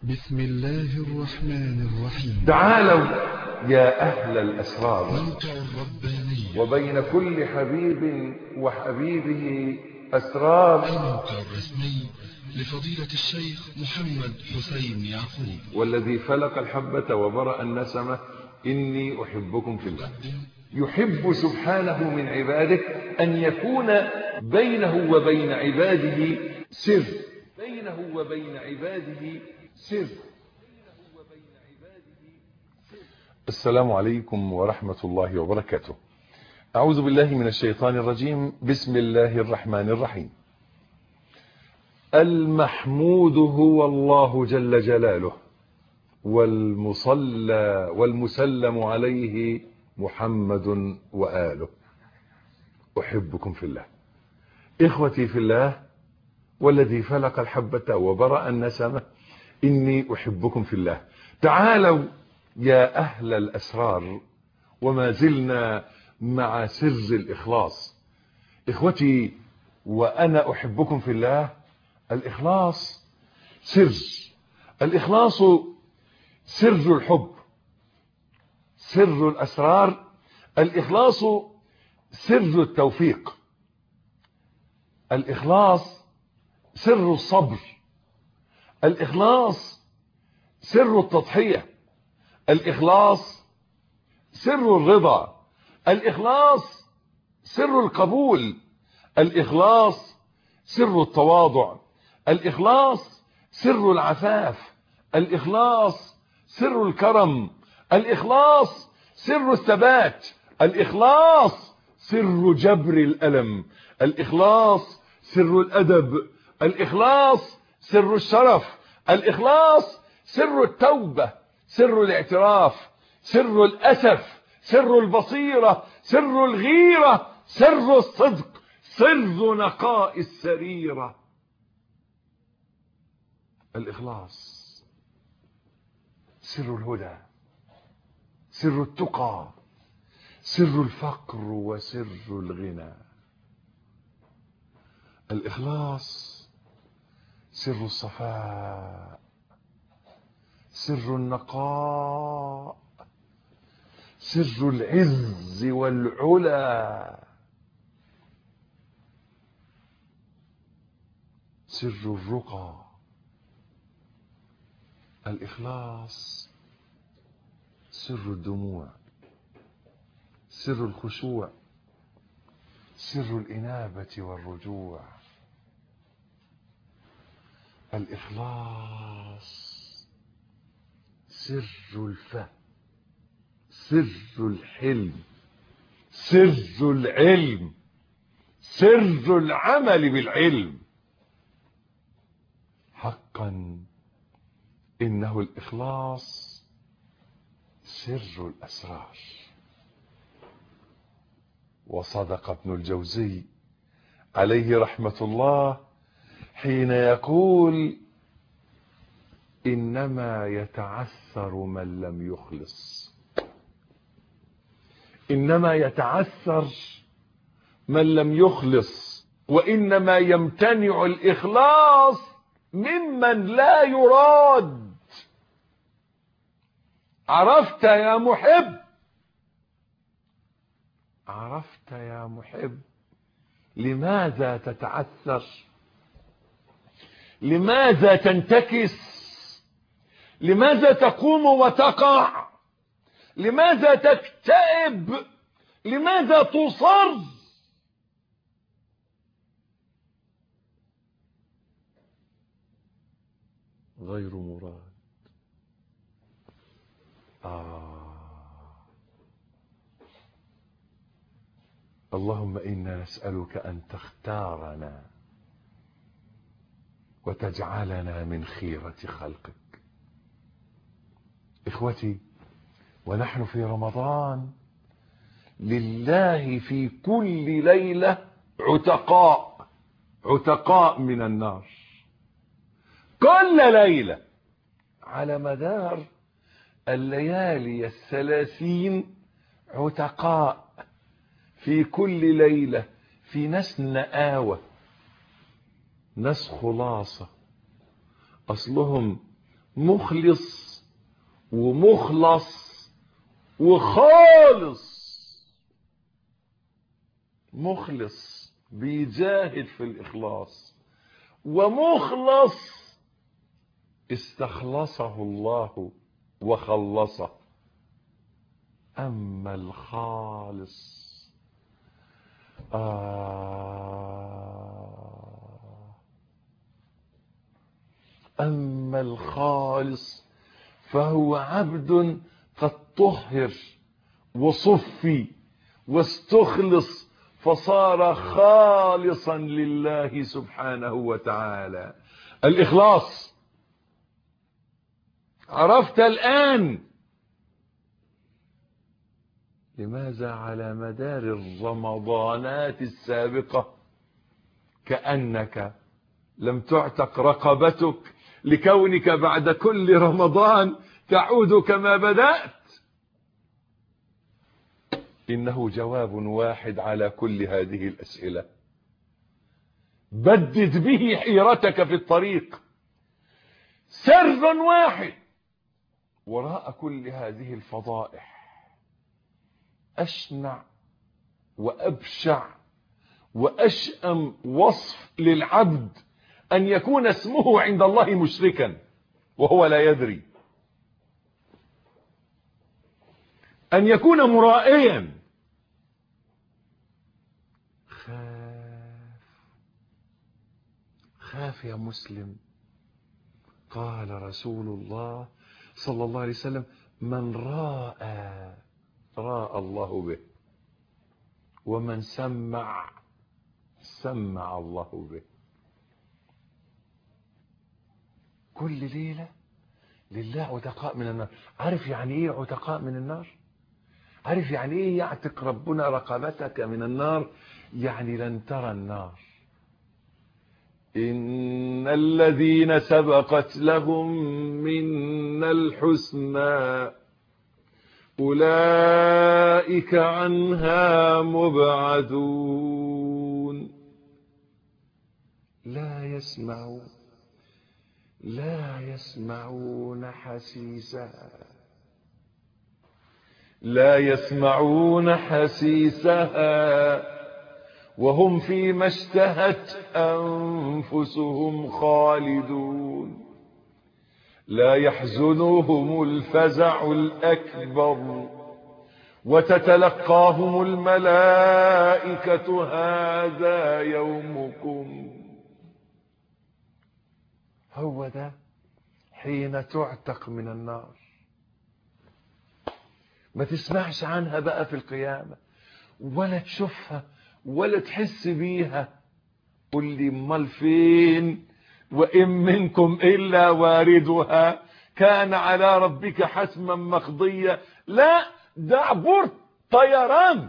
بسم الله الرحمن الرحيم. تعالوا يا أهل الأسرار، موقع الرباني وبين كل حبيب وحبيبه أسرار. الموقع الرسمي لفضيلة الشيخ محمد حسين يعقوب، والذي فلق الحبة وبرأ النسمة إني أحبكم في الله. يحب سبحانه من عباده أن يكون بينه وبين عباده سر، بينه وبين عباده سر. السلام عليكم ورحمة الله وبركاته. أعوذ بالله من الشيطان الرجيم. بسم الله الرحمن الرحيم. المحمود هو الله جل جلاله، والمصلى والمسلم عليه محمد وآله. أحبكم في الله، إخوتي في الله، والذي فلق الحبة وبرأ النسمة إني أحبكم في الله. تعالوا يا أهل الأسرار، وما زلنا مع سر الإخلاص. إخوتي وأنا أحبكم في الله، الإخلاص سر. الإخلاص سر الحب، سر الأسرار. الإخلاص سر التوفيق. الإخلاص سر الصبر. الإخلاص سر التضحية. الإخلاص سر الرضا. الإخلاص سر القبول. الإخلاص سر التواضع. الإخلاص سر العفاف. الإخلاص سر الكرم. الإخلاص سر الثبات. الإخلاص سر جبر الألم. الإخلاص سر الأدب. الإخلاص سر الشرف. الإخلاص سر التوبة، سر الاعتراف، سر الأسف، سر البصيرة، سر الغيرة، سر الصدق، سر نقاء السريرة. الإخلاص سر الهدى، سر التقى، سر الفقر وسر الغنى. الإخلاص سر الصفاء، سر النقاء، سر العز والعلا، سر الرقى. الإخلاص سر الدموع، سر الخشوع، سر الإنابة والرجوع. الإخلاص سر الفهم، سر الحلم، سر العلم، سر العمل بالعلم. حقا إنه الإخلاص سر الأسرار. وصدق ابن الجوزي عليه رحمة الله حين يقول: إنما يتعثر من لم يخلص. إنما يتعثر من لم يخلص، وإنما يمتنع الإخلاص ممن لا يراد. عرفت يا محب، عرفت يا محب لماذا تتعثر؟ لماذا تنتكس؟ لماذا تقوم وتقع؟ لماذا تكتئب؟ لماذا تصر؟ غير مراد. اللهم إنا نسألك أن تختارنا وتجعلنا من خيرة خلقك. إخوتي، ونحن في رمضان لله في كل ليلة عتقاء، عتقاء من النار. كل ليلة على مدار الليالي 30 عتقاء. في كل ليلة في ناس نآوة، ناس خلاصة، أصلهم مخلص ومخلص وخالص. مخلص بيجاهد في الإخلاص، ومخلص استخلصه الله وخلصه. أما الخالص أما الخالص فهو عبد قد طهر وصفي واستخلص، فصار خالصا لله سبحانه وتعالى. الإخلاص عرفت الآن لماذا على مدار الرمضانات السابقة كأنك لم تعتق رقبتك، لكونك بعد كل رمضان تعود كما بدأت؟ إنه جواب واحد على كل هذه الأسئلة. بدد به حيرتك في الطريق. سر واحد وراء كل هذه الفضائح، أشنع وأبشع وأشأم وصف للعبد أن يكون اسمه عند الله مشركا وهو لا يدري، أن يكون مرائيا. خاف يا مسلم. قال رسول الله صلى الله عليه وسلم: من راى الله به، ومن سمع الله به. كل ليلة لله عتقاء من النار. عارف يعني ايه عتقاء من النار؟ عارف يعني ايه يعتق ربنا رقبتك من النار؟ يعني لن ترى النار. إن الذين سبقت لهم منا الحسنى أولئك عنها مبعدون. لا يسمعون حسيسها وهم فيما اشتهت أنفسهم خالدون. لا يحزنهم الفزع الأكبر وتتلقاهم الملائكة هذا يومكم. هو ده حين تعتق من النار. ما تسمعش عنها بقى في القيامة، ولا تشوفها ولا تحس بيها. قل لي امال فين؟ وإن منكم إلا واردها كان على ربك حتما مقضيا. لا، ده عبور طيران.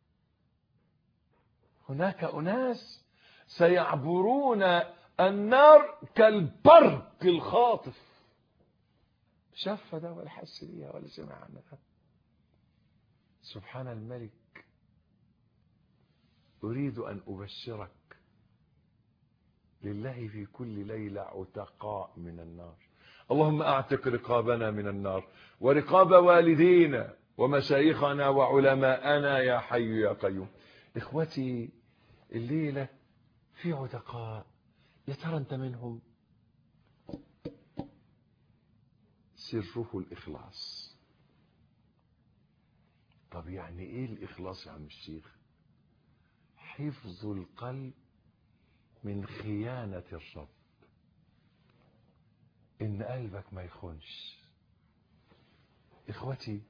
هناك أناس سيعبرون النار كالبرق الخاطف. شاف ده ولا حس بيها ولا سمع عنها. سبحان الملك. أريد أن أبشرك لله في كل ليلة عتقاء من النار. اللهم أعتق رقابنا من النار ورقاب والدينا ومشايخنا وعلماءنا يا حي يا قيوم. إخوتي، الليلة في عتقاء، يا ترى أنت منهم؟ سره الإخلاص. طب يعني إيه الإخلاص يا عم الشيخ؟ حفظ القلب من خيانة الرب، إن قلبك ما يخونش. إخوتي،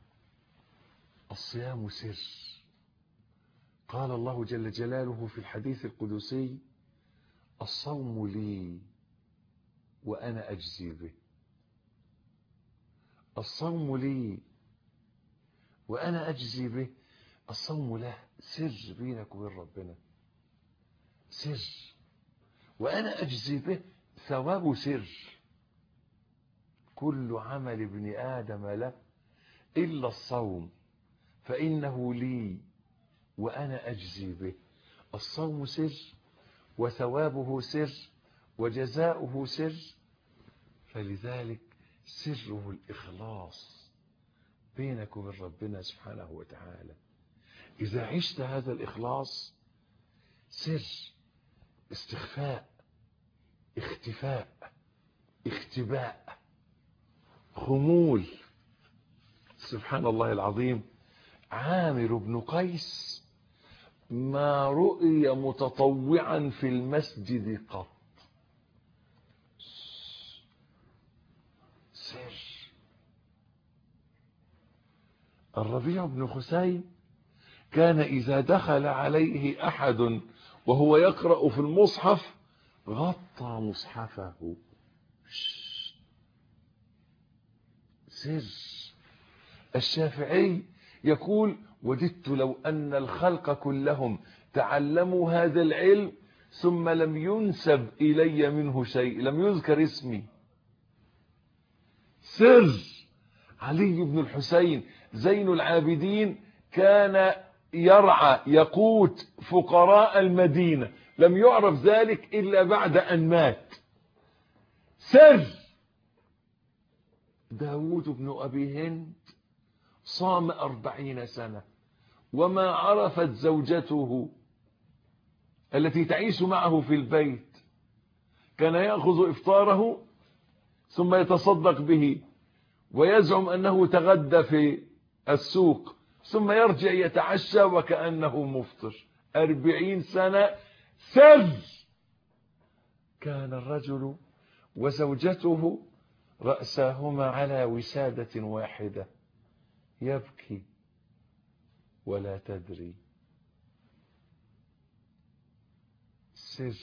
الصيام سر. قال الله جل جلاله في الحديث القدسي: الصوم لي وأنا أجزي به. الصوم لي وأنا أجزي به. الصوم له سر بينك وبين ربنا، سر، وأنا أجزي به، ثوابه سر. كل عمل ابن آدم له إلا الصوم فإنه لي وأنا أجزي به. الصوم سر، وثوابه سر، وجزاؤه سر. فلذلك سره الإخلاص بينك وبين ربنا سبحانه وتعالى. إذا عشت هذا الإخلاص سر، استخفاء، اختفاء، اختباء، خمول. سبحان الله العظيم، عامر بن قيس ما رؤي متطوعا في المسجد قط. سر. الربيع بن خثيم كان إذا دخل عليه أحد وهو يقرأ في المصحف غطى مصحفه. سر. الشافعي يقول: وددت لو أن الخلق كلهم تعلموا هذا العلم ثم لم ينسب إلي منه شيء، لم يذكر اسمي. سر. علي بن الحسين زين العابدين كان يرعى يقوت فقراء المدينة، لم يعرف ذلك إلا بعد أن مات. سر. داود بن أبي هند صام 40 سنة وما عرفت زوجته التي تعيش معه في البيت. كان يأخذ إفطاره ثم يتصدق به ويزعم أنه تغدى في السوق، ثم يرجع يتعشى وكأنه مفطر. 40 سنة. سر. كان الرجل وزوجته رأساهما على وسادة واحدة، يبكي ولا تدري. سر.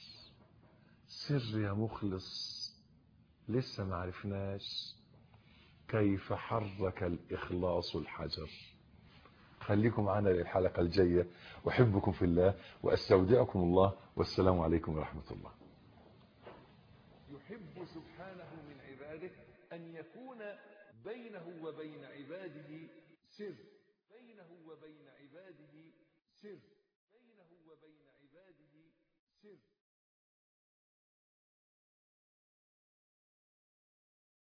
سر يا مخلص، لسه ما عرفناش كيف حرك الإخلاص الحجر. خليكم معنا للحلقة الجاية، أحبكم في الله وأستودعكم الله، والسلام عليكم ورحمة الله. يحب سبحانه من عباده أن يكون بينه وبين عباده سر، بينه وبين عباده سر، بينه وبين عباده سر.